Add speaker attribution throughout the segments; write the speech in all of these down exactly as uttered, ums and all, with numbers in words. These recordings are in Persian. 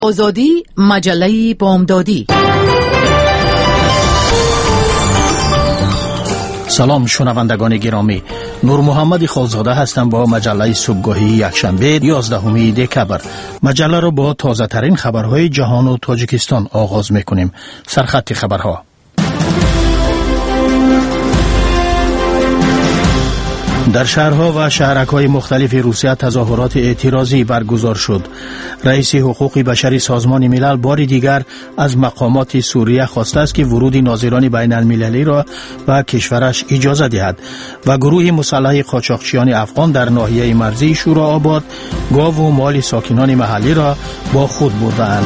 Speaker 1: آزادی مجله بامدادی.
Speaker 2: سلام شنوندگان گرامی، نور محمد خالزاده هستم با مجله صبحگاهی یکشنبه یازدهم دکبر. مجله را با تازه ترین خبرهای جهان و تاجیکستان آغاز میکنیم. سرخط خبرها: در شهرها و شهرک‌های مختلف روسیه تظاهرات اعتراضی برگزار شد. رئیس حقوق بشری سازمان ملل بار دیگر از مقامات سوریه خواسته است که ورود ناظران بین المللی را به کشورش اجازه دهد و گروه مسلح قاچاقچیان افغان در ناحیه مرزی شورآباد گاو و مال ساکنان محلی را با خود بردند.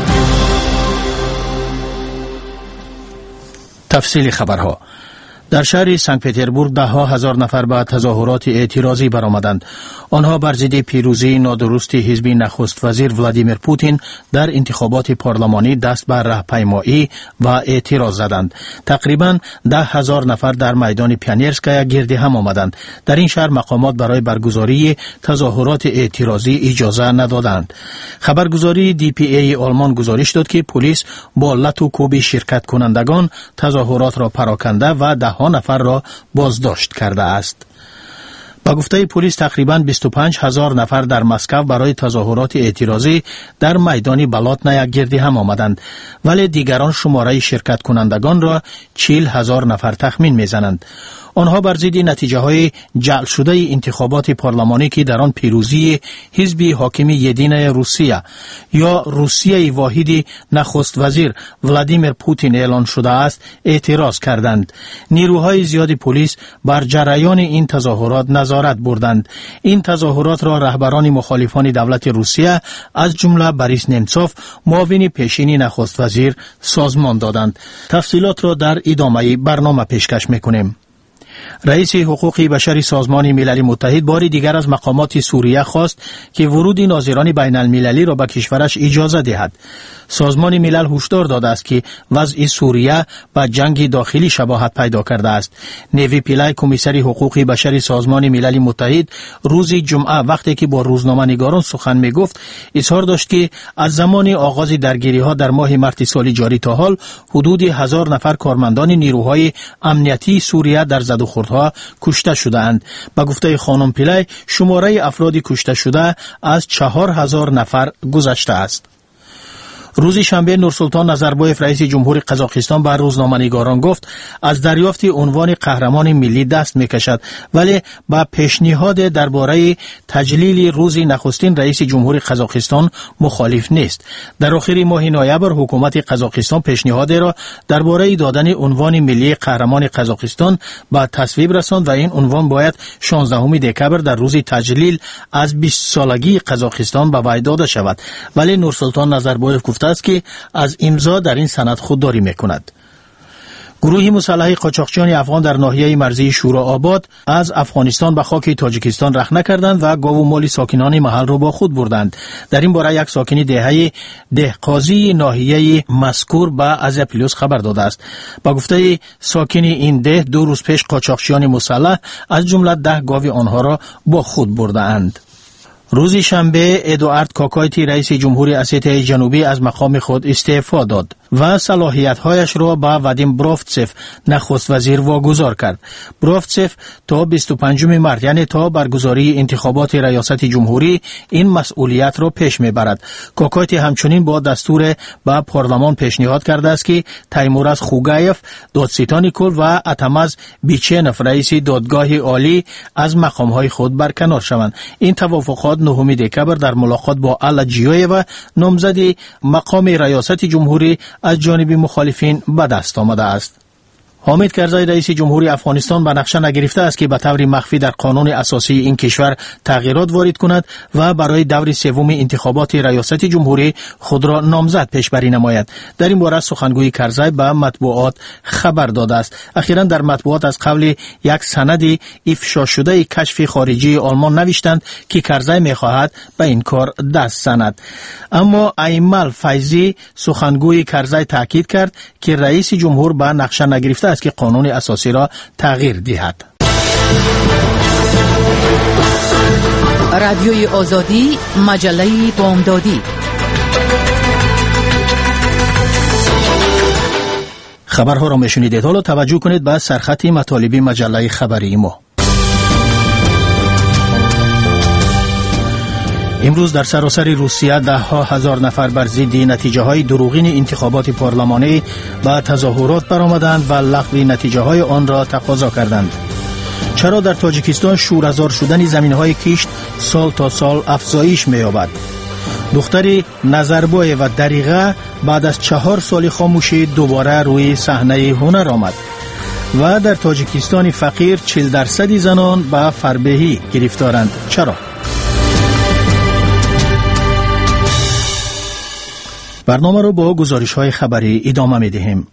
Speaker 2: تفصیل خبرها: در شهر سنت پترزبورگ ده ها هزار نفر به تظاهرات اعتراضی برآمدند. آنها بر ضد پیروزی نادرست حزب نخست وزیر ولادیمیر پوتین در انتخابات پارلمانی دست به راهپیمایی و اعتراض زدند. تقریباً ده هزار نفر در میدان پیانیرسکایا گرد هم آمدند. در این شهر مقامات برای برگزاری تظاهرات اعتراضی اجازه ندادند. خبرگزاری دی پی ای آلمان گزارش داد که پلیس با لط و کوب شرکت کنندگان تظاهرات را پراکنده و ده ها نفر را بازداشت کرده است. با گفته پلیس تقریباً بیست و پنج هزار نفر در مسکو برای تظاهرات اعتراضی در میدان بلاتنایا گردی هم آمدند، ولی دیگران شماره شرکت کنندگان را چهل هزار نفر تخمین میزنند. آنها بر ضد نتیجه های جعل شده انتخابات پارلمانی که در آن پیروزی حزب حاکم یدین روسیه یا روسیه واحد نخست وزیر ولادیمیر پوتین اعلان شده است اعتراض کردند. نیروهای زیاد پلیس بر جریان این تظاهرات نظارت بردند. این تظاهرات را رهبران مخالفان دولت روسیه از جمله بوریس نمتسوف معاون پیشین نخست وزیر سازمان دادند. تفصیلات را در ادامه برنامه پیشکش میکنیم. رئیس حقوق بشری سازمان ملل متحد بار دیگر از مقامات سوریه خواست که ورود ناظران بین المللی را به کشورش اجازه دهد. سازمان ملل هشدار داده است که وضع سوریه با جنگ داخلی شباهت پیدا کرده است. نیوی پیلای کمیسر حقوق بشری سازمان ملل متحد روز جمعه وقتی که با روزنامه نگاران سخن می گفت اظهار داشت که از زمان آغاز درگیری ها در ماه مارس سال جاری تا حال حدود هزار نفر کارمندان نیروهای امنیتی سوریه در زد و خوردها کشته شده‌اند. با گفته خانم پیلای شماره افراد کشته شده از چهار هزار نفر گذشته است. روز شنبه نورسلطان نظربایف رئیس جمهور قزاقستان به روزنامه‌نگاران گفت از دریافت عنوان قهرمان ملی دست می‌کشد، ولی با پیشنهاد درباره تجلیل روز نخستین رئیس جمهور قزاقستان مخالف نیست. در آخر ماه نوامبر حکومت قزاقستان پیشنهاد را درباره دادن عنوان ملی قهرمان قزاقستان به تصویب رساند و این عنوان باید شانزدهم دکبر در روز تجلیل از بیست سالگی قزاقستان به وی داده شود، ولی نورسلطان نظربایف گفت است که از امضا در این سند خودداری میکند. گروه مسلح قاچاقچیان افغان در ناحیه مرزی شورآباد از افغانستان به خاک تاجیکستان رخ نکردند و گاو و مال ساکنان محل را با خود بردند. در این باره یک ساکن دهه دهقازی ناحیه مذکور به از پلیس خبر داده است. با گفته ساکن این ده دو روز پیش قاچاقچیان مسلح از جمله ده گاو آنها را با خود بردند. روز شنبه ادوارد کاکایتی رئیس جمهوری اسیای جنوبی از مقام خود استعفا داد و صلاحیت‌هایش را به وادیم برافتسف نخست وزیر واگذار کرد. برافتسف تا بیست و پنجم مارس یعنی تا برگزاری انتخابات ریاست جمهوری این مسئولیت را پیش میبرد. کاکایتی همچنین با دستور به پارلمان پیشنهاد کرده است که تیمورز خوگایف، دادستان کل و اتمز بیچنف رئیس دادگاه عالی از مقام‌های خود برکنار شوند. این توافقات نهم دکبر در ملاقات با الا جیویو نامزد مقام ریاست جمهوری از جانب مخالفین به دست آمده است. حامد کرزی رئیس جمهوری افغانستان به نقشه نگرفته است که به طور مخفی در قانون اساسی این کشور تغییرات وارد کند و برای دور سوم انتخابات ریاست جمهوری خود را نامزد پیشبری نماید. در این باره سخنگوی کرزی به مطبوعات خبر داده است. اخیراً در مطبوعات از قبل یک سند افشا شده کشف خارجی آلمان نوشتند که کرزی می‌خواهد به این کار دست زند. اما ایمل فیضی سخنگوی کرزی تاکید کرد که رئیس جمهور به نقشه نگرفته است که قانون اساسی را تغییر دهد.
Speaker 1: رادیوی آزادی مجله بامدادی.
Speaker 2: خبرها را میشنیدید. حالا توجه کنید به سرخط مطالب مجله خبری ما. امروز در سراسر روسیه ده ها هزار نفر بر ضد نتیجه های دروغین انتخابات پارلمانی به تظاهرات برآمدند و لغو نتیجه های آن را تقاضا کردند. چرا در تاجیکستان شوره‌زار شدن زمین‌های کشت سال تا سال افزایش می‌یابد؟ دختر نظربای و دریغه بعد از چهار سال خاموشی دوباره روی صحنه هنر آمد. و در تاجیکستان فقیر چهل درصد زنان به فربهی گرفتارند. چرا؟ برنامه را با گزارش‌های خبری ادامه می‌دهیم.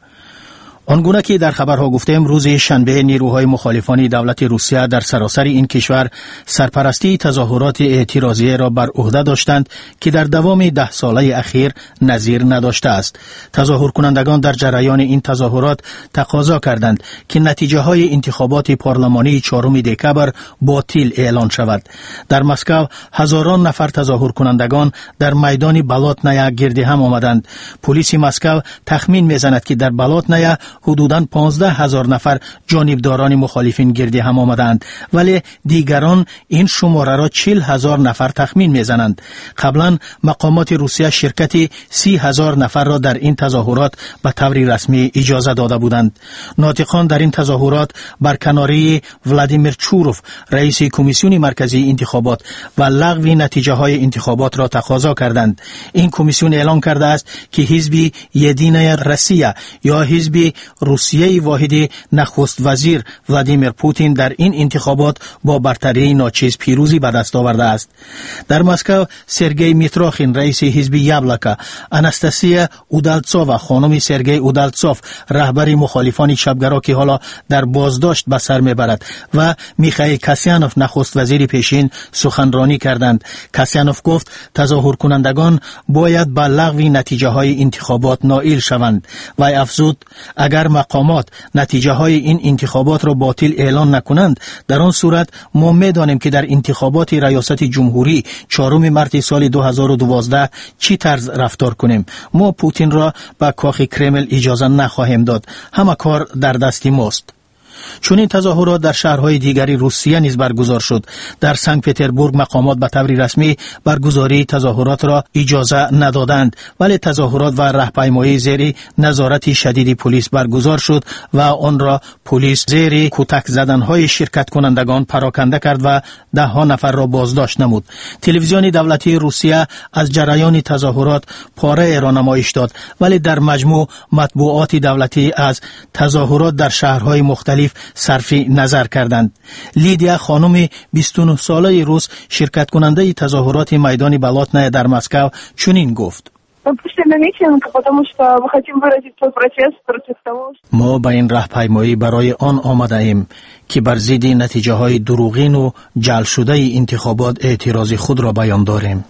Speaker 2: آنگونه که در خبرها گفتیم، روز شنبه نیروهای مخالفان دولت روسیه در سراسر این کشور سرپرستی تظاهرات اعتراضی را بر عهده داشتند که در دوام ده ساله اخیر نظیر نداشته است. تظاهر کنندگان در جریان این تظاهرات تقاضا کردند که نتیجه های انتخابات پارلمانی چهارم دکبر باطل اعلان شود. در مسکو هزاران نفر تظاهر کنندگان در میدان بلاتنایا گرد هم آمدند. پلیس مسکو تخمین میزند که در بلاتنایا حدوداً پانزده هزار نفر جانبداران مخالفین گردی هم آمدند، ولی دیگران این شماره را چهل هزار نفر تخمین میزنند. قبلا مقامات روسیه شرکت سی هزار نفر را در این تظاهرات به طور رسمی اجازه داده بودند. ناطقان در این تظاهرات برکناری ولادیمیر چوروف رئیس کمیسیون مرکزی انتخابات و لغو نتیجه های انتخابات را تقاضا کردند. این کمیسیون اعلان کرده است که حزب یدینه روسیه یا حزب روسیه واحد نخست وزیر ولادیمیر پوتین در این انتخابات با برتری ناچیز پیروزی به دست آورده است. در مسکو سرگئی میتراخین رئیس حزب یابلکا، آناستاسیا اودالتسووا خانم سرگئی اودالتسوف رهبر مخالفان شبگرا که حالا در بازداشت به سر میبرد و میخائیل کاسیانوف نخست وزیر پیشین سخنرانی کردند. کاسیانوف گفت تظاهر کنندگان باید به لغو نتیجه های انتخابات نائل شوند و افزود اگر مقامات نتیجه های این انتخابات را باطل اعلان نکنند، در آن صورت ما می‌دانیم که در انتخابات ریاست جمهوری چهارم مارس سال دو هزار و دوازده چی طرز رفتار کنیم. ما پوتین را به کاخ کرمل اجازه نخواهیم داد. همه کار در دست ماست. چون این تظاهرات در شهرهای دیگری روسیه نیز برگزار شد. در سنت پترزبورگ مقامات به طور رسمی برگزاری تظاهرات را اجازه ندادند، ولی تظاهرات و راهپیمایی زیر نظارت شدید پلیس برگزار شد و آن را پلیس زیر کتک زدنهای شرکت کنندگان پراکنده کرد و ده ها نفر را بازداشت نمود. تلویزیون دولتی روسیه از جریان تظاهرات پاره را نمایش داد، ولی در مجموع مطبوعات دولتی از تظاهرات در شهرهای مختلف صرف نظر کردند. لیدیا خانم بیست و نه ساله روس شرکت کننده تظاهرات میدان بلاتنایا در مسکو چنین گفت: ما به این راهپیمایی برای آن آمده ایم که بر ضد نتیجه های دروغین و جعل شده انتخابات اعتراض خود را بیان داریم.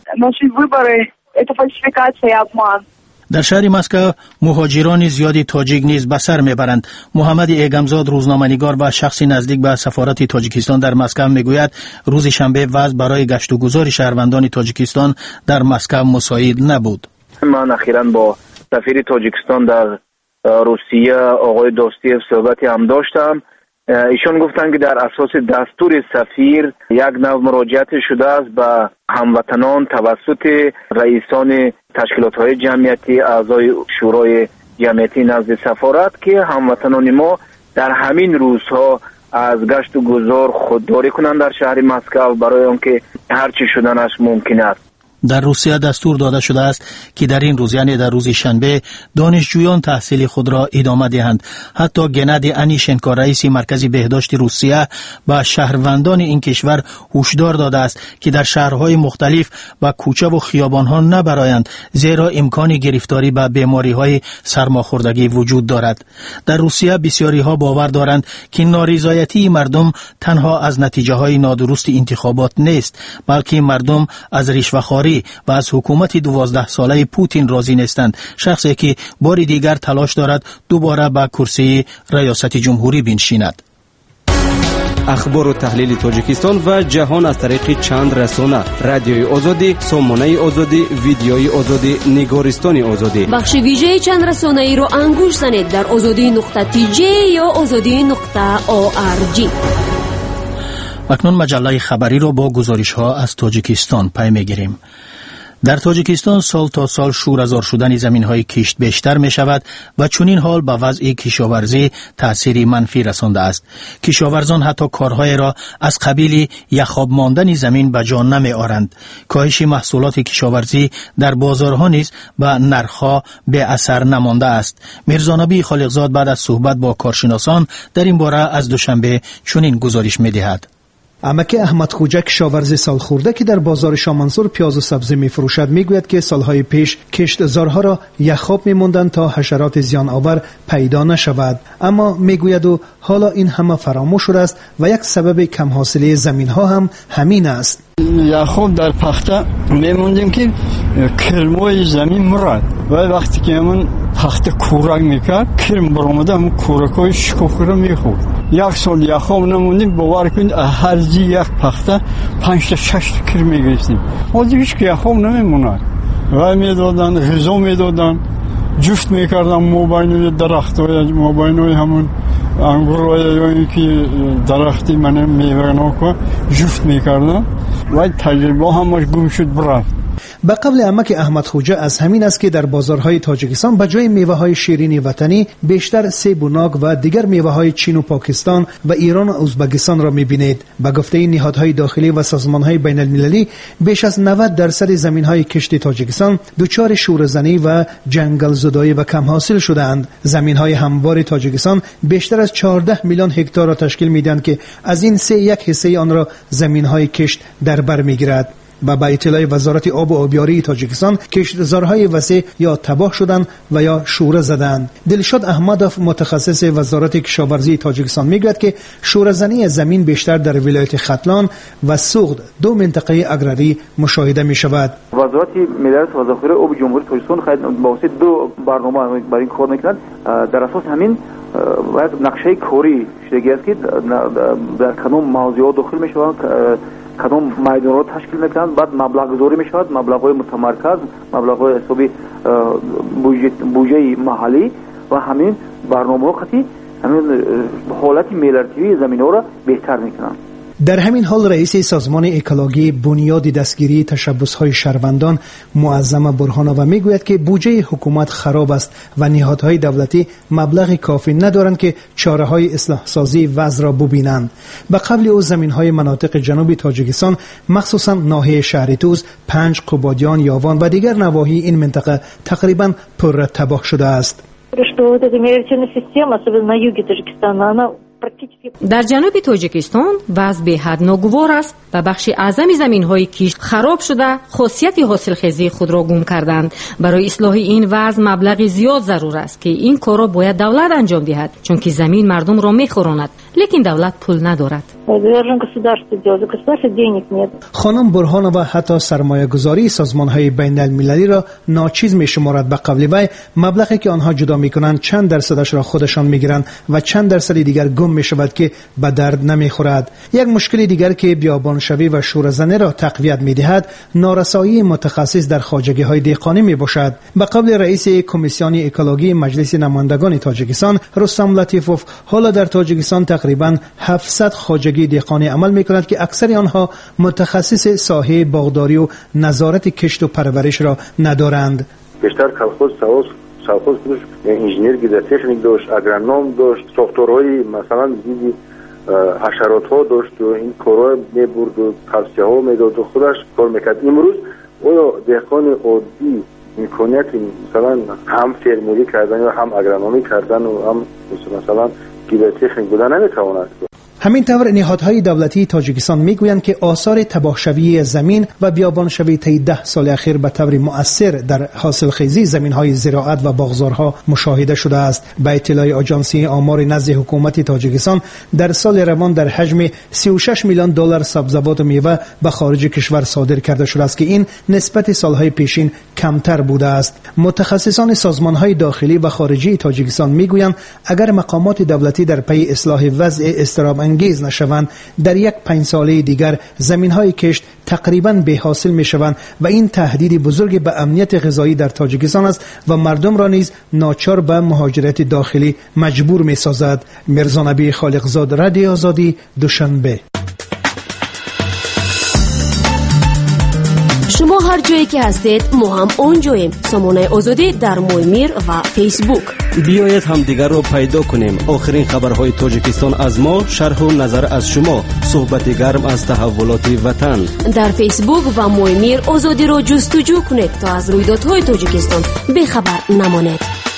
Speaker 2: در شهر مسکو مهاجران زیادی تاجیک نیز به سر میبرند. محمد ایگمزاد روزنامه‌نگار و شخصی نزدیک به سفارت تاجیکستان در مسکو میگوید روز شنبه وضع برای گشت و گذار شهروندان تاجیکستان در مسکو مساعد نبود.
Speaker 3: من اخیراً با سفیر تاجیکستان در روسیه آقای دوستیف صحبتی هم داشتم. ایشون گفتند که در اساس دستور سفیر یک نوع مراجعت شده است به هموطنان توسط رئیسان تشکیلات‌های جمعیتی اعضای شورای جمعیتی نزد سفارت که هموطنان ما در همین روزها از گشت و گذار خودداری کنند در شهر مسکو برای آنکه هر چی شدنش ممکن است.
Speaker 2: در روسیه دستور داده شده است که در این روز یعنی در روز شنبه دانشجویان تحصیل خود را ادامه دهند. حتی گنادی انیشنکو رئیس مرکز بهداشت روسیه به شهروندان این کشور هشدار داده است که در شهرهای مختلف به کوچه و خیابانها نبرایند، زیرا امکان گرفتاری به بیماری‌های سرماخوردگی وجود دارد. در روسیه بسیاری ها باور دارند که نارضایتی مردم تنها از نتیجه های نادرست انتخابات نیست، بلکه مردم از رشوه‌خواری و از حکومت دوازده ساله پوتین راضی نیستند، شخصی که بار دیگر تلاش دارد دوباره به کرسی ریاست جمهوری بنشیند.
Speaker 4: اخبار و تحلیل تاجیکستان و جهان از طریق چند رسانه: رادیوی آزادی، سامانه آزادی، ویدیوی آزادی، نگارستان آزادی.
Speaker 5: بخش ویژه چند رسانه ای رو انگوش زنید در آزادی نقطه تی جی یا آزادی نقطه او آر جی.
Speaker 2: اکنون مجله خبری را با گزارش ها از تاجیکستان پی میگیریم. در تاجیکستان سال تا سال شوره‌زار شدن زمین‌های کشت بیشتر می‌شود و چنین حال به وضع کشاورزی تأثیری منفی رسانده است. کشاورزان حتی کارهای را از قبیل یخاب ماندن زمین به جا نمی‌آورند. کاهش محصولات کشاورزی در بازارها نیز به نرخ‌ها به اثر نمانده است. میرزانبی خالقزاد بعد از صحبت با کارشناسان در این باره از دوشنبه چنین گزارش می‌دهد.
Speaker 6: امک احمد خوجا کشاورز سالخورده که در بازار شامنزور پیاز و سبزی می‌فروشد میگوید که سالهای پیش کشتزارها را یخاب می‌ماندند تا حشرات زیان آور پیدا نشود، اما میگوید و حالا این همه فراموش شده است و یک سبب کم حاصلی زمین‌ها هم همین است.
Speaker 7: یخاب در پخته می‌موندیم که کرمای زمین مرد و وقتی که من پخته کورک میکرد کرم برآمده هم کورک‌های شکوفه را می‌خورد. یک سال یخاب نموندیم، باور کنید هر زی یک پخته پنج تا شش تا کرم میگرفتیم. حالا هیچ که یخاب نمیموند و میدادن غذا میدادن، جفت میکردن مابین درخت‌های مابین همون انگور یا اینکه درختی من میوه ناکو جفت میکردن و تجربه همش گم شد برفت.
Speaker 6: به قبل امک احمد خوجا از همین است که در بازارهای تاجیکستان به جای میوه‌های شیرین وطنی بیشتر سیب و ناگ و دیگر میوه‌های چین و پاکستان و ایران و ازبکستان را می‌بینید. به گفته نهادهای داخلی و سازمان‌های بین‌المللی بیش از نود درصد زمین‌های کشت تاجیکستان دچار شوره‌زنی و جنگل زدایی و کم حاصل شده‌اند. زمین‌های هموار تاجیکستان بیشتر از چهارده میلیون هکتار را تشکیل می‌دهند که از این سه یک حصه آن را زمین‌های کشت در بر می‌گیرد. و با اطلاع وزارت آب و آبیاری تاجیکستان کشتزارهای وسیع یا تباه شدند و یا شوره زدند. دلشاد احمدوف متخصص وزارت کشاورزی تاجیکستان میگوید که شوره‌زنی زمین بیشتر در ولایت ختلان و سوغد دو منطقه اگراری مشاهده می شود.
Speaker 3: وزارت مدیریت و ذخیره آب جمهوری تاجیکستان خیلی با واسطه دو برنامه برای این کار میکنند. در اساس همین یک نقشه کاری شده است که در کدام موضوعات داخل می شوند، کدام میدان را تشکیل میکنند، بعد مبلغ گذاری می شود، مبلغ های متمرکز، مبلغ های حسابی بودجه محلی و همین برنامه ها خطی همین حالت میلرتیوی زمین ها را بهتر میکنند.
Speaker 6: در همین حال رئیس سازمان اکولوژی بنیاد دستگیری تشبث‌های شهروندان معظم برهانوی میگوید که بودجه حکومت خراب است و نهادهای دولتی مبلغ کافی ندارند که چاره‌های اصلاح سازی وضع را ببینند. به قبل او زمین‌های مناطق جنوبی تاجیکستان مخصوصا ناحیه شهریتوز، پنج، قبادیان، یاوان و دیگر نواحی این منطقه تقریبا پر تباه شده است.
Speaker 1: در جنوب تاجیکستان وضع به حد ناگوار است و بخش اعظم زمین‌های کشت خراب شده خاصیت حاصلخیزی خود را گم کردند. برای اصلاح این وضع مبلغ زیاد ضرور است که این کار را باید دولت انجام دهد، چون که زمین مردم را می‌خوراند، لیکن دولت پول ندارد.
Speaker 6: خانم برهانوی حتی سرمایه گذاری سازمان های بین المللی را ناچیز می شمارد. به قول وی مبلغی که آنها جدا می کنند چند درصدش را خودشان می گیرند و چند درصد دیگر گم می شود که به درد نمی خورد. یک مشکل دیگر که بیابانشوی و شوره‌زنی را تقویت می دهد نارسایی متخصص در خواجگی های دهقانی می باشد. به قول رئیس کمیسیون اکولوژی مجلس نمایندگان تاجیکستان رستم لطیفوف حالا در تاجیکستان تقریبا هفتصد خواجگی دهقانی عمل می‌کند که اکثر آنها متخصص ساحه باغداری و نظارت کشت و پرورش را ندارند.
Speaker 8: بیشتر کلخوز سواس سالخوز داشت، انجینیر گیده تکنیک داشت، اگرونوم داشت، ساختارهای مثلا دیدی حشرات ها داشت و این کارها میبرد و توصیه ها میداد و خودش کار میکرد. امروز آیا دهقان عادی امکانیت مثلا هم فرمولی کردن یا هم اگرونومی کردن و هم مثلا گیده تکنیک بودن نمیتواند؟
Speaker 6: همین طور نهادهای دولتی تاجیکستان میگویند که آثار تباهشوی زمین و بیابانشوی طی ده سال اخیر به طور مؤثر در حاصلخیزی زمینهای زراعت و باغزارها مشاهده شده است. به اطلاع آژانسی آمار نزد حکومت تاجیکستان در سال روان در حجم سی و شش میلیون دلار سبزیجات و میوه به خارج کشور صادر کرده شده است که این نسبت سالهای پیشین کمتر بوده است. متخصصان سازمانهای داخلی و خارجی تاجیکستان میگویند اگر مقامات دولتی در پی اصلاح وضع اضطراب انگیز نشوند، در یک پنج ساله دیگر زمین‌های کشت تقریباً بی حاصل می‌شوند و این تهدید بزرگ به امنیت غذایی در تاجیکستان است و مردم را نیز ناچار به مهاجرت داخلی مجبور می‌سازد. میرزا نبی خالقزاد، رادیو آزادی، دوشنبه.
Speaker 5: شما هر جایی که هستید ما هم اونجاییم. سامانه آزادی در مویمیر و فیسبوک.
Speaker 4: بیایید هم دیگر رو پیدا کنیم. آخرین خبرهای تاجیکستان از ما، شرح و نظر از شما، صحبت گرم از تحولات وطن.
Speaker 5: در فیسبوک و مویمیر آزادی رو جستجو کنید تا از رویدادهای تاجیکستان بخبر نمانید.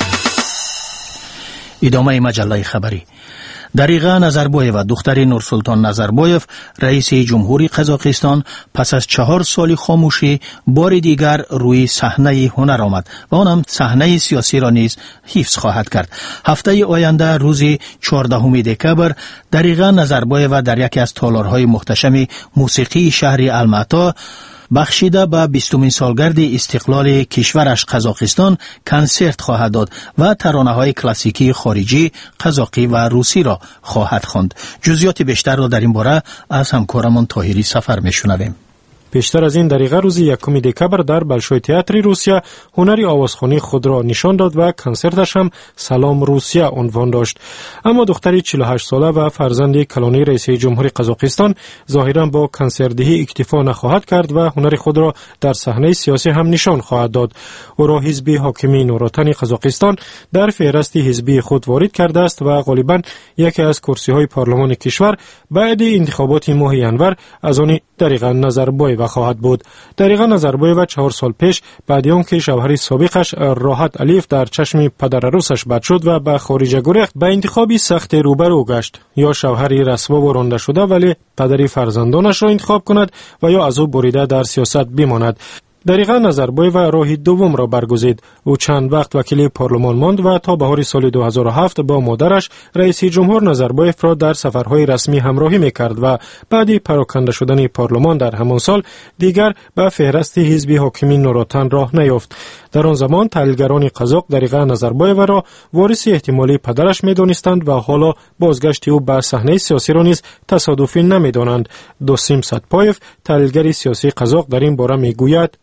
Speaker 2: ادامه مجله خبری. دریغا نظربایف و دختر نورسلطان نظربایف رئیس جمهوری قزاقستان پس از چهار سال خاموشی بار دیگر روی صحنه هنر آمد و آن هم صحنه سیاسی را نیز حفظ خواهد کرد. هفته آینده روز چهاردهم دکبر دریغا نظربایف در یکی از تالارهای محتشم موسیقی شهر الماتا بخشیده به بیستمین سالگرد استقلال کشورش قزاقستان کنسرت خواهد داد و ترانه‌های کلاسیکی خارجی، قزاقی و روسی را خواهد خواند. جزئیات بیشتر را در این باره از همکارمان طاهری سفر میشنویم.
Speaker 9: پیشتر از این دقیقه روز یکم دکبر در بلشوی تئاتر روسیه هنری آوازخوانی خود را نشان داد و کنسرتش هم سلام روسیه عنوان داشت. اما دختری چهل و هشت ساله و فرزند کلانی رئیس جمهوری قزاقستان ظاهرا با کنسرتدهی اکتفا نخواهد کرد و هنر خود را در صحنه سیاسی هم نشان خواهد داد. او را حزب حاکمی نوراتن قزاقستان در فهرست حزبی خود وارد کرده است و غالبا یکی از کرسی‌های پارلمان کشور بعد انتخابات ماه ینور از آن دریغا نظربایف خواهد بود. دریغا نظربایف چهار سال پیش بعد از آنکه شوهر سابقش راحت علیف در چشم پدر عروسش بد شد و به خارج گریخت، به انتخابی سخت روبرو گشت. یا شوهری رسوا و رانده شده ولی پدری فرزندانش را انتخاب کند و یا از او بریده در سیاست بماند. دریغا نظربایف راه دوم را برگزید. او چند وقت وکیل پارلمان ماند و تا بهار سال دو هزار و هفت با مادرش رئیس جمهور نظربایف را در سفرهای رسمی همراهی میکرد و بعد پراکنده شدن پارلمان در همان سال دیگر به فهرست حزب حاکمی نوراتن راه نیافت. در آن زمان تحلیلگران قزاق دریغا نظربایف را وارث احتمالی پدرش میدانستند و حالا بازگشت او به صحنه سیاسی را نیز تصادفی نمیدانند. دوسیم سدپایف تحلیلگر سیاسی قزاق در این باره میگوید: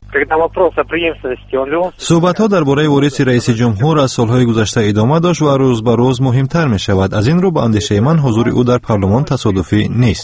Speaker 10: صحبت‌ها درباره وارث رئیس جمهور از سالهای گذشته ادامه داشت و روز به روز مهمتر می شود. از این رو به اندیشه من حضور او در پارلمان تصادفی نیست.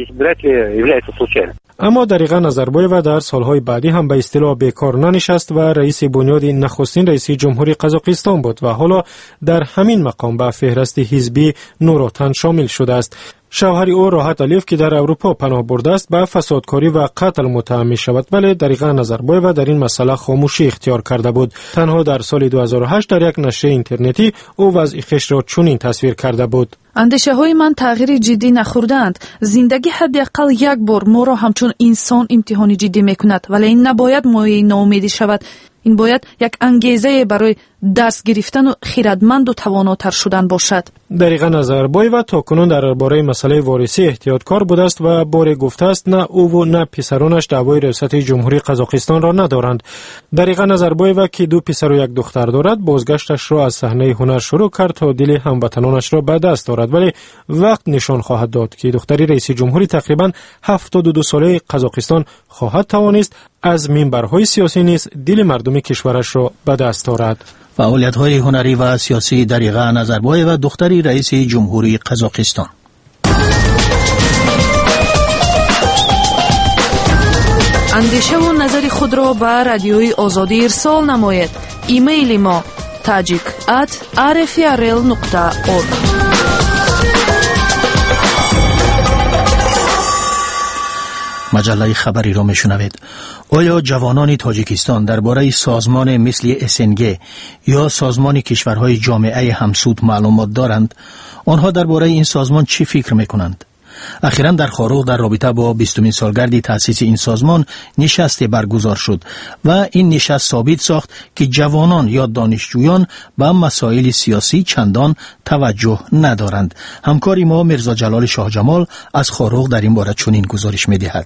Speaker 9: اما دریغا نظربایف در سالهای بعدی هم به اصطلاح بیکار ننشست و رئیس بنیاد نخستین رئیس جمهوری قزاقستان بود و حالا در همین مقام به فهرست حزبی نوراتن شامل شده است. شوهر او راحت علیف که در اروپا پناه برده است به فسادکاری و قتل متهم می شود، ولی دریغا نظربایف در این مسئله خاموشی اختیار کرده بود. تنها در سال دو هزار و هشت در یک نشریه اینترنتی او وضع خویش را چنین تصویر کرده بود:
Speaker 11: اندیشه های من تغییر جدی نخوردند. زندگی حداقل یک بار ما را همچون انسان امتحان جدی میکند، ولی این نباید مایه ناامیدی شود. این باید یک انگیزه برای درس گرفتن و خردمند و تواناتر شدن باشد.
Speaker 9: دریغا نظربایف تاکنون درباره مسئله وارثی احتیاطکار بوده است و بار گفته است نه او و نه پسرانش دعوای ریاست جمهوری قزاقستان را ندارند. دریغا نظربایف که دو پسر و یک دختر دارد بازگشتش را از صحنه هنر شروع کرد تا دل هموطنانش را به دست دارد، ولی وقت نشان خواهد داد که دختری رئیس جمهوری تقریبا هفتاد و دو ساله قزاقستان خواهد توانست از منبرهای سیاسی نیز دل مردم کشورش را به دست دارد.
Speaker 2: فعالیت‌های هنری و سیاسی دریغا نظربایف و دختری رئیس جمهوری قزاقستان.
Speaker 11: اندیشه و نظر خود را به رادیوی آزادی ارسال نمایید. ایمیل ما tajik at r f r l nokta org.
Speaker 2: مجله خبری را میشنوید. آیا جوانان تاجیکستان درباره سازمان مثل اس ان جی یا سازمان کشورهای جامعه همسود معلومات دارند؟ آنها درباره این سازمان چی فکر میکنند؟ اخیراً در خاروق در رابطه با بیستمین سالگرد تأسیس این سازمان نشستی برگزار شد و این نشست ثابت ساخت که جوانان یا دانشجویان به مسائل سیاسی چندان توجه ندارند. همکاری ما میرزا جلال شاه جمال از خاروق در این باره چنین گزارش می‌دهد.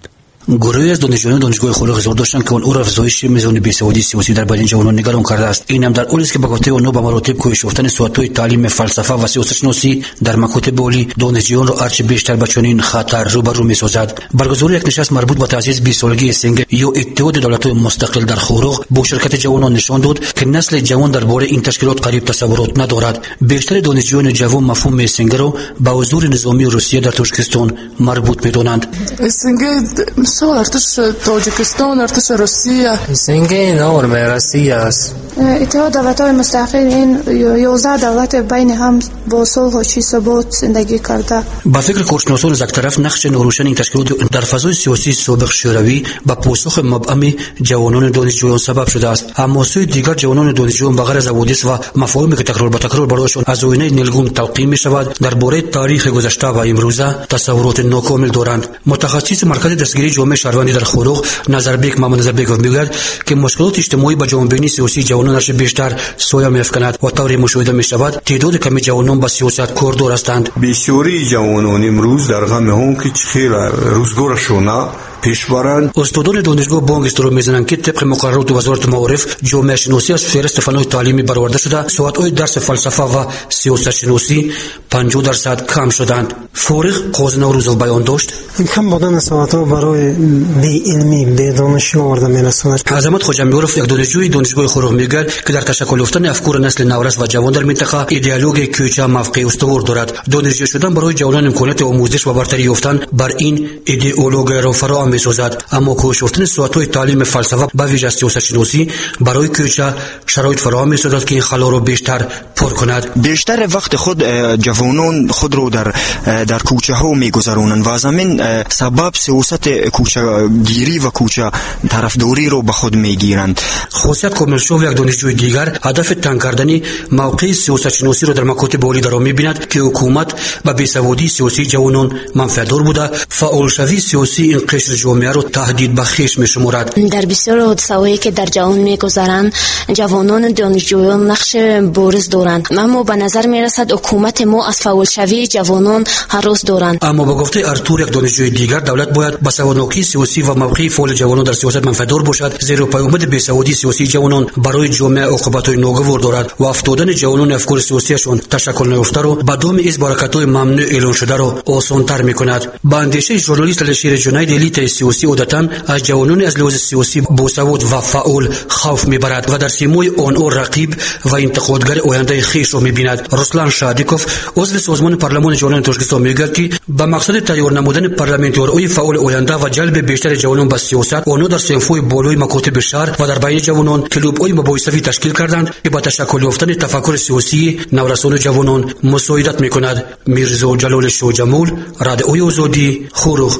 Speaker 12: گروهی از دانشجویان دانشگاه خورق اظهار داشتند که آن را افزایش میزان بیسوادی سیاسی در بین جوانان نگران کرده است. این هم در حالی است که به گفته آنها به مراتب کاهش یافتن ساعت‌های تعلیم فلسفه و سیاست شناسی در مکاتب عالی دانشجویان را هرچه بیشتر به چنین خطر روبرو می‌سازد. برگزاری یک نشست مربوط به تأسیس بیست سالگی سنگ یا اتحاد دولت‌های مستقل در خورق با شرکت جوانان نشان داد که نسل جوان درباره این تشکیلات قریب تصورات ندارد. بیشتر دانشجویان جوان مفهوم سنگ را به حضور نظامی روسیه در تاجیکستان مربوط می‌دانند.
Speaker 13: سنگ مثل ارتش تاجیکستان، ارتش روسیه.
Speaker 14: سنگ نورم روسیه است.
Speaker 15: اتحاد دولت‌های مستقل این یازده دولت بین هم با صلح و ثبات زندگی کرده.
Speaker 12: با فکر کارشناسان از یک طرف نقش ناروشن این تشکیلات در فضای سیاسی سابق شوروی با پاسخ مبهم جوانان دانشجویان سبب شده است. اما سوی دیگر جوانان دانشجویان به غرض حوادث و مفاهیمی که تکرار به تکرار برایشان از آینه نیلگون تلقین می‌شود درباره تاریخ گذشته و امروزه تصورات ناکامل دارند. متخصص مرکز دستگیری جامعه شهروندی در خورق نظربیک محمد نظربیکوف میگوید که مشکلات اجتماعی با جامعه‌بینی سیاسی جوانانش بیشتر سایه می‌افکند و طوری مشاهده می‌شود تعداد کمی جوانان با سیاست کاردار هستند.
Speaker 16: بسیاری جوانان امروز در غم هم که خیلی روزگارشون پیش برند.
Speaker 12: استادان دانشگاه بانک استرو میزنند که طبق مقررات وزارت معارف جامعه شناسی از فهرست فنهای تعلیمی برآورده شده. ساعت‌های درس فلسفه و سیاست شناسی پنجاه درصد کم شدند. فارغ قاضی نوروزов بیان داشت
Speaker 17: کم بودن ساعت‌ها برای بی علمی بی دانشی آورده می‌رساند.
Speaker 12: عظمت خواجه‌میارов یک دانشجوی دانشگاه خورق میگوید که در تشکل یافتن افکار نسل نورس و جوان در منطقه ایدئولوژی کوچه موقع استوار دارد. دانشجو شدن برای جوانان امکانات آموزش و برتری یافتن بر این ایدئولوژی را فراهم می‌سازد. اما کاهش یافتن ساعت‌های تعلیم فلسفه به ویژه سیاست شناسی برای کوچه شرایط فراهم می‌سازد که این خلا را بیشتر پر کند.
Speaker 18: بیشتر وقت خود جوانان خود را در در کوچه‌ها می‌گذرانند و از همین سبب سیاست کوچه گیری و کوچه طرفداری را به خود می‌گیرند.
Speaker 12: خاصیت کاملشو یک دانشجوی دیگر هدف تنگ کردن موقع سیاست شناسی را در مکاتب عالی در آن می‌بیند که حکومت به بیسوادی سیاسی جوانان منفعت‌دار بوده. فعالشوی سیاسی این قشر جامعه را تهدید به خویش می‌شمارد.
Speaker 19: در بسیار حادثه‌هایی که در جهان می‌گذرند جوانان دانشجویان نقش بارز دارند، اما به نظر می‌رسد حکومت ما از فعالشوی جوانان هراس دارند.
Speaker 12: اما با گفته ارتور یک دانشجوی دیگر دولت باید به سوادناکی سیاسی و موقع فعال جوانان در سیاست منفعت‌دار باشد، زیرا پیامد بیسوادی سیاسی جوانان برای جامعه عاقبت‌های ناگوار دارد و افتادن جوانان افکار سیاسیشان تشکل نیافته را به دام از برکت‌های ممنوع اعلان شده را آسان‌تر می‌کند. با اندیشه ژورنالیست الشیر جنید الیت سیاسی عادتاً از جوانان از لحاظ سیاسی باسواد و فعال خوف می‌برد و در سیمای آنها رقیب و انتقادگر آینده خویش را می‌بیند. رسلان شادیکوف عضو سازمان پارلمان جوانان تاجیکستان میگوید که به مقصد تیار نمودن پارلمانتری‌های فعال آینده و جلب بیشتر جوانان به سیاست آنها در صنف‌های بالای مکاتب شهر و در بین جوانان کلوب‌های مباحثه‌ای تشکیل کردند که با تشکل یافتن تفکر سیاسی نورسان جوانان مساعدت می‌کند. میرزا جلال شوجمول، رادیوی آزادی، خورق.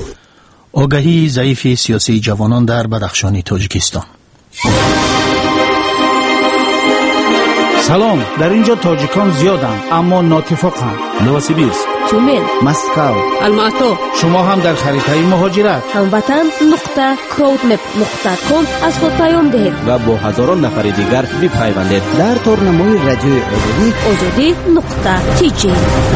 Speaker 2: آگاهی ضعیف سیاسی جوانان در بدخشان تاجیکستان.
Speaker 20: سلام، در اینجا تاجیکان زیادند اما ناتفاقند. نوسیبیرسک،
Speaker 5: تومن،
Speaker 20: مسکو،
Speaker 5: الماتو.
Speaker 20: شما هم در خریدهای مهاجرت
Speaker 5: هموطن نقطه کراودمپ نقطه کام از خود پیام دهید
Speaker 4: و با هزاران نفر دیگر بپیوندید
Speaker 21: در تورنمای رادیوی آزادی
Speaker 5: آزادی نقطه تی جی.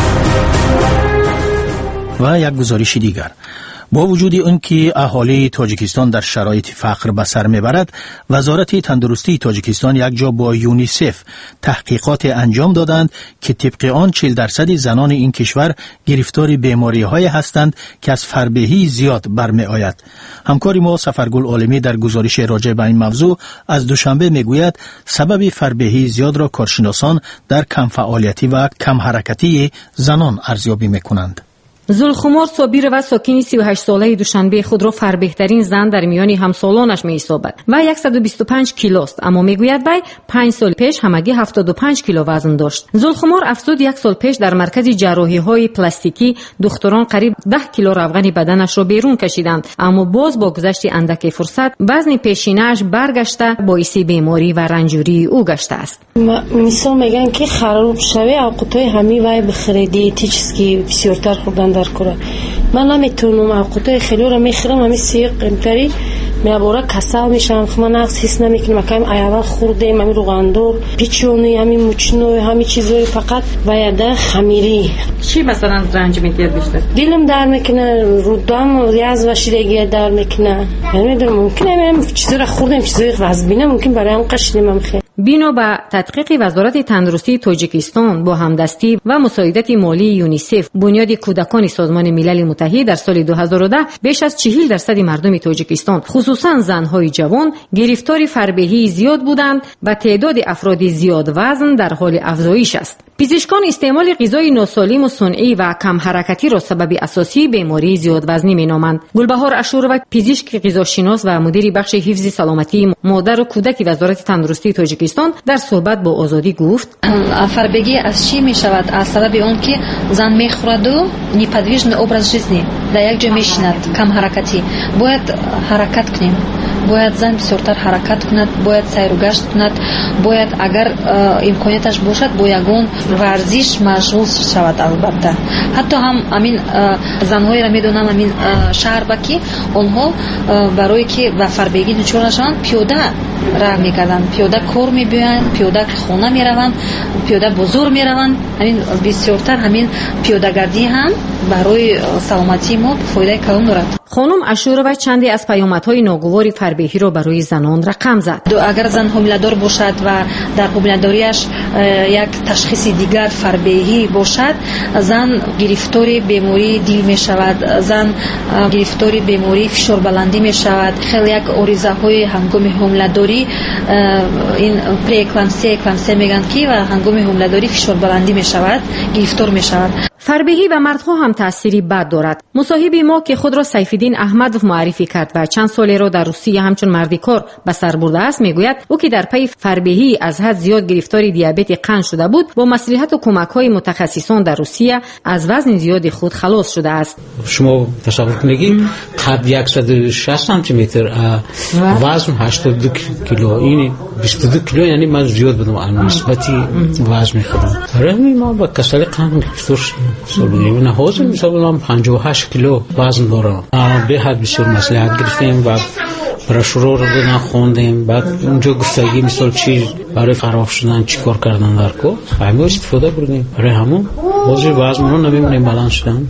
Speaker 2: و یک گزارش دیگر: با وجود اینکه اهالی تاجیکستان در شرایط فقر به سر میبرد، وزارت تندرستی تاجیکستان یک جا با یونیسف تحقیقات انجام دادند که طبق آن چهل درصد زنان این کشور گرفتار بیماری های هستند که از فربهی زیاد برمی آید. همکاری ما سفرگل عالمی در گزارش راجع به این موضوع از دوشنبه میگوید سبب فربهی زیاد را کارشناسان در کم فعالیتی و کم حرکتی زنان ارزیابی میکنند.
Speaker 1: زلخمار صابیر و ساکن سی و هشت ساله دوشنبه خود را فربهترین زن در میان همسالانش می‌حسابد و صد و بیست و پنج کیلو است، اما میگوید وی پنج سال پیش همگی هفتاد و پنج کیلو وزن داشت. زلخمار افزود یک سال پیش در مرکز جراحی‌های پلاستیکی دکتران قریب ده کیلو روغن بدنش را بیرون کشیدند، اما باز با گذشت اندک فرصت وزن پیشینه‌اش برگشته باعث بیماری و رنجوری او گشته است.
Speaker 22: مثال میگن که خراب شوی اوقاتای همی وای بخریدی تی چیزی بسیارتر خوردن در کره. من نمیتونم اوقاتای خیلی را میخرم همی سی قیمتری میاباره کسا میشم خما نقص حس نمیکنم مکایم ایاول خوردیم همین روغندور پیچونی همین موچنوی همین چیزای فقط و یاده خمیری.
Speaker 1: چی مثلا رنج میگیرد بیشتر؟
Speaker 22: دیلم در میکنه، رودام ریاض و شیرگی در میکنه. نمیدونم ممکنه من چیزی را خوردم چیزی وزبینه ممکن برای هم قشریم هم خیلی.
Speaker 1: بینو به تحقیق وزارت تندرستی تاجیکستان با همدستی و مساعدت مالی یونیسف بنیاد کودکان سازمان ملل متحد در سال دو هزار و ده بیش از چهل درصد مردم تاجیکستان خصوصا زنهای جوان گرفتار فربهی زیاد بودند و تعداد افراد زیاد وزن در حال افزایش است. پزشکان استعمال غذای ناسالم و صنعی و کم حرکتی را سبب اساسی بیماری زیاد وزنی مینامند. گلبهار اشورова پزشک غذاشناس و مدیر بخش حفظ سلامتی مادر و کودک وزارت تندرستی تاجیکستان در صحبت با آزادی گفت
Speaker 3: فربگی از چی می شود؟ از سبب اون که زن می خورد و неподвижный образ жизни در یک جا می شیند، کم حرکتی. باید حرکت کنیم، باید زن بسیارتر حرکت کند، باید سیر و گشت کند، باید اگر امکانیتش باشد با یگان ورزش مشغول شود. البته حتی هم امین زنهایی را میدونم امین شهر بکی اونها برای که و فربگی دچار نشوند پیاده راه میکردند، پیاده کار میبیند، پیاده خانه میروند، پیاده بازار میروند. همین بسیارتر همین پیاده‌گردی هم برای سلامتی ما فایده کلان دارد.
Speaker 1: خانم اشورова چندی از پیامدهای ناگوار فربهی را برای زنان رقم زد.
Speaker 3: اگر زن حامله‌دار باشد و در حامله‌داریش یک تشخیص دیگر فربهی باشد، زن گرفتار بیماری دل می شود، زن گرفتار بیماری فشار بلندی می شود. خیلی یک عارضه های هنگام حامله‌داری این پری اکلامسی اکلامسی میگن که و هنگام حامله‌داری فشار بلندی می شود، گرفتار می شود.
Speaker 1: فربهی و مردها هم تأثیری بد دارد. مصاحب ما که خود را سیفالدین احمدوف معرفی کرد و چند سالی را در روسیه همچون مردی کار به سر برده است میگوید او که در پی فربهی از حد زیاد گرفتار دیابت قند شده بود با مصلحت و کمک های متخصصان در روسیه از وزن زیاد خود خلاص شده است.
Speaker 7: شما تصور کنید قد صد و شصت سانتی متر وزن هشتاد و دو کیلو، این بیست و دو کیلو، یعنی من زیاد بودم از نسبتی وزن میخورم. آره ما با کسل قند گرفتار سالونی نه حاضر مثلا پنجاه و هشت کیلو وزن دارم. به حد بسیار مصلحت گرفتیم و براشورا رو دادن خوندیم. بعد اونجا گفتگی مثال چی برای خراب شدن چی کار کردن در کو همه استفاده بردیم. برای همون بازی وزن رو نمیمونیم بلند شدن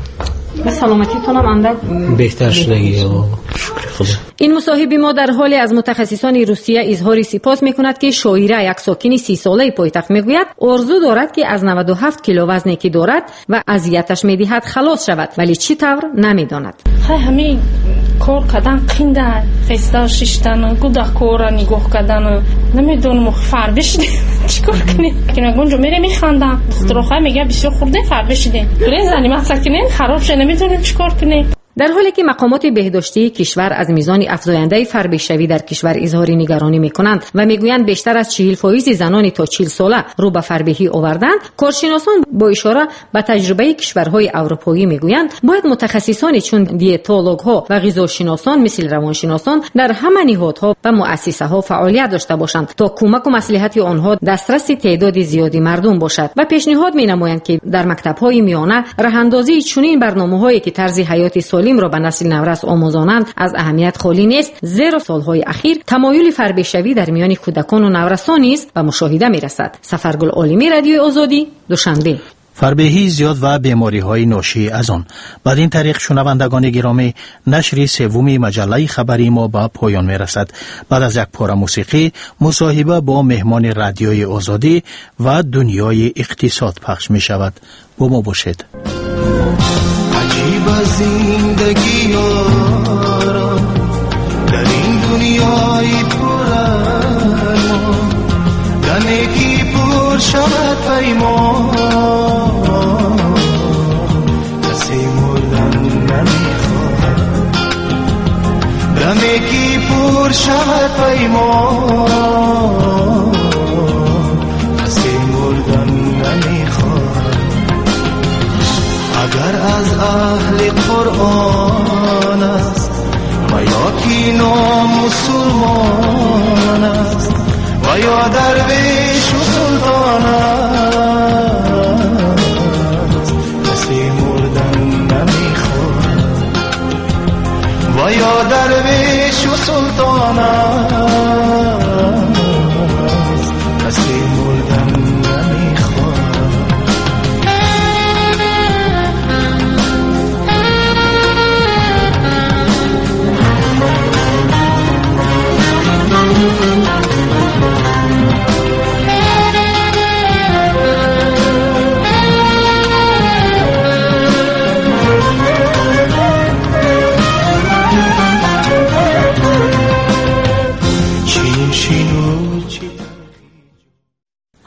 Speaker 1: و سلامتیتون هم اندک
Speaker 7: بهتر شدگی. شکر خدا.
Speaker 1: این مصاحب ما در حال از متخصصان روسیه اظهار سپاس میکند که شاعره یک ساکن سی ساله پایتخت میگوید آرزو دارد که از نود و هفت کیلو وزنی که دارد و اذیتش میدهد خلاص شود، ولی چی طور نمیداند.
Speaker 22: های همین کار کردن قینده خسته ششتن گودا کار نگاه کردن نمیدونم فربه شده چیکار کنی که نگونجو میره میخندم دخترها میگه بسیار خورده فربه شده ولی زنی مسکنین خراب شده نمیدونم چیکار کنی.
Speaker 1: در حالی که مقامات بهداشتی کشور از میزان افزاینده فربه‌شوی در کشور اظهار نگرانی میکنند و میگویند بیشتر از چهل فیصد زنان تا چهل ساله رو به فربهی آوردند، کارشناسان با اشاره به تجربه کشورهای اروپایی میگویند باید متخصصانی چون دیتولوژها و غذاشناسان مثل روانشناسان در همه نهادها و مؤسسه‌ها فعالیت داشته باشند تا کمک و مصلحت آنها دسترس تعداد زیادی مردم باشد و پیشنهاد مینمایند که در مکتب‌های میانه راه‌اندازی چنین برنامه‌هایی که طرز حیات سالم را به نسل نورس آموزانند از اهمیت خالی نیست، زیرا سالهای اخیر تمایل فربه‌شوی در میان کودکان و نورسان است و مشاهده می‌رسد. سفرگل عالمی، رادیوی آزادی، دوشنبه.
Speaker 2: فربهی زیاد و بیماری های ناشی از آن. بعد این طریق شنوندگان گرامی نشر سومی مجله خبری ما به پایان می رسد. بعد از یک پاره موسیقی مصاحبه با مهمان رادیوی آزادی و دنیای اقتصاد پخش می شود. با ما باشید.
Speaker 23: عجیب زندگی آرام در این دنیای پرارمان دمی کی پر شود پیمان کسی مردن نمیخواد دمی کی پر شود پیمان کسی مردن نمیخواد اگر از اهل قرآن است و یا کی نامسلمان است و یا درویش و سلطان است کسی مردن نمیخواد و یا درویش و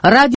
Speaker 1: رادیو